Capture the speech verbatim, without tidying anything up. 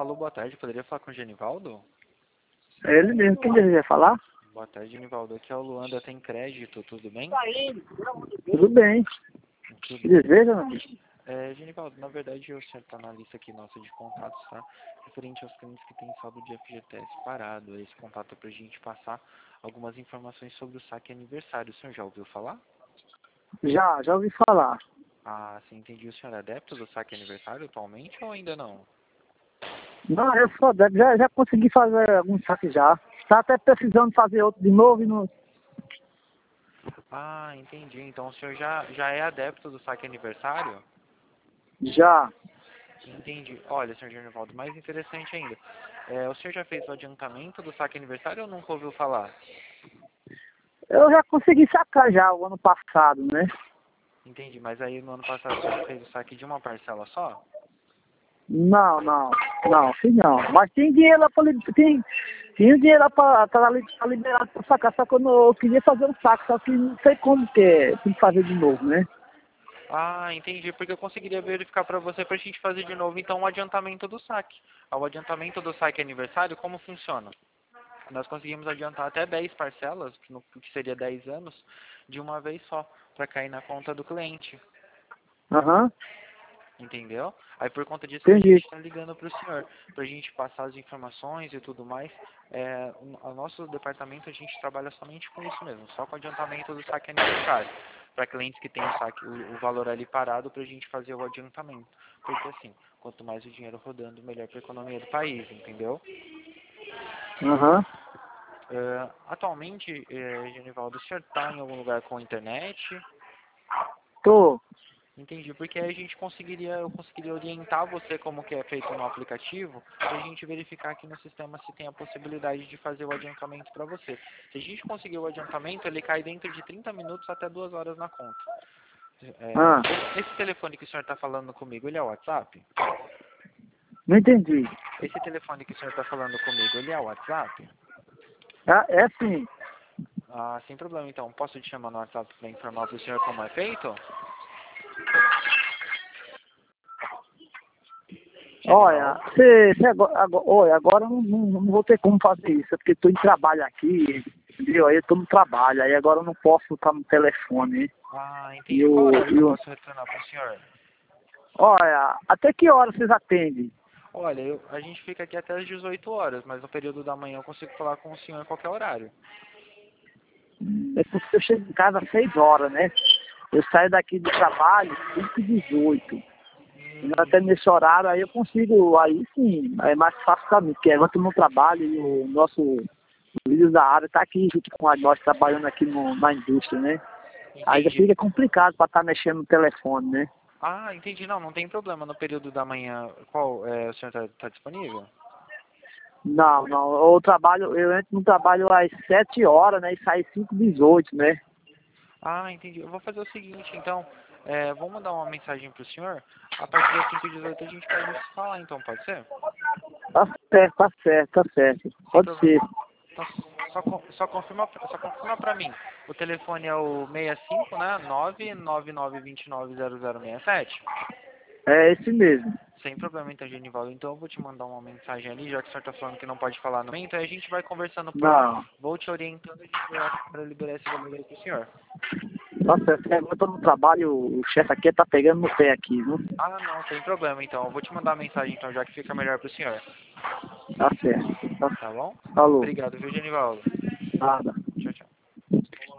Alô, boa tarde. Poderia falar com o Genivaldo? É ele mesmo. Quem deseja falar? Boa tarde, Genivaldo. Aqui é o Luan da Tem Crédito. Tudo bem? Tudo bem. Tudo. Que deseja, meu amigo? É, Genivaldo, na verdade, o senhor está na lista aqui nossa de contatos, tá? Referente aos clientes que têm saldo de F G T S parado. Esse contato é para a gente passar algumas informações sobre o saque aniversário. O senhor já ouviu falar? Já, já ouvi falar. Ah, sim, entendi. O senhor é adepto do saque aniversário atualmente ou ainda não? Não, eu sou adepto. Já, já consegui fazer alguns saques já. Tá até precisando fazer outro de novo e não... Ah, entendi. Então o senhor já, já é adepto do saque aniversário? Já. Entendi. Olha, senhor Genivaldo, mais interessante ainda. É, o senhor já fez o adiantamento do saque aniversário ou nunca ouviu falar? Eu já consegui sacar já o ano passado, né? Entendi, mas aí no ano passado o senhor fez o saque de uma parcela só? Não, não. Não, sim não. Mas tem dinheiro lá pra... li- Tem, tinha dinheiro lá pra... Tá li- tá liberado pra sacar. Só que eu, não, eu queria fazer um saque. Só que não sei como que é. Tem que fazer de novo, né? Ah, entendi, porque eu conseguiria verificar para você para a gente fazer de novo então o adiantamento do saque. O adiantamento do saque aniversário, como funciona? Nós conseguimos adiantar até dez parcelas, que, no, que seria dez anos, de uma vez só, para cair na conta do cliente. Aham. Entendeu? Aí por conta disso que a gente Entendi. está ligando para o senhor, para a gente passar as informações e tudo mais. É, o o nosso departamento a gente trabalha somente com isso mesmo, só com o adiantamento do saque aniversário. Para clientes que têm o, saque, o, o valor ali parado para a gente fazer o adiantamento. Porque assim, quanto mais o dinheiro rodando, melhor para a economia do país, entendeu? Aham. É, atualmente, é, Genivaldo, o senhor está em algum lugar com internet? Tô. Entendi, porque aí a gente conseguiria, eu conseguiria orientar você como que é feito no aplicativo, para a gente verificar aqui no sistema se tem a possibilidade de fazer o adiantamento para você. Se a gente conseguir o adiantamento, ele cai dentro de trinta minutos até duas horas na conta. É, Ah, esse telefone que o senhor está falando comigo, ele é o WhatsApp? não entendi. Esse telefone que o senhor está falando comigo, ele é o WhatsApp? Ah, é sim. Ah, sem problema então. Posso te chamar no WhatsApp para informar para o senhor como é feito? Olha, Genivaldo? você, você agora, agora, olha, agora eu não, não, não vou ter como fazer isso, é porque estou em trabalho aqui, entendeu? Aí eu estou no trabalho, aí agora eu não posso estar no telefone. Ah, E entendi. Qual o, horário que e eu o, posso retornar para o senhor? olha, até que hora vocês atendem? Olha, eu- a gente fica aqui até às dezoito horas, mas no período da manhã eu consigo falar com o senhor em qualquer horário. É porque eu chego em casa às seis horas, né? Eu saio daqui do trabalho cinco e dezoito. E Hum, até nesse horário aí eu consigo, aí sim, é mais fácil para mim, porque enquanto eu não trabalho e o nosso líder da área está aqui junto com nós trabalhando aqui no, na indústria, né? Aí já entendi. fica complicado para estar mexendo no telefone, né? Ah, entendi. Não, não tem problema. No período da manhã, qual é, o senhor está disponível? Não, não, eu trabalho, eu entro no trabalho às sete horas, né? E saio cinco e dezoito, né? Ah, entendi. Eu vou fazer o seguinte, então, é, vou mandar uma mensagem para o senhor. A partir das cinco e dezoito a gente pode se falar, então, pode ser? Tá certo, tá certo, tá certo. Sem Pode ser. problema. Então, só, con- só confirma, só confirma para mim. O telefone é o sessenta e cinco, né? nove nove nove dois nove zero zero seis sete. É esse mesmo. Sem problema, então, Genivaldo. Então, eu vou te mandar uma mensagem ali, já que o senhor está falando que não pode falar no momento, aí a gente vai conversando por lá. Não, Vou te orientando para liberar esse valor aí pro senhor. tá certo. Agora eu tô no trabalho, o chefe aqui tá pegando no pé aqui, viu? Ah, não, sem problema, então. Eu vou te mandar a mensagem, então, já que fica melhor pro senhor. Tá certo. Tá, Tá bom? falou. Obrigado, viu, Genivaldo? Nada.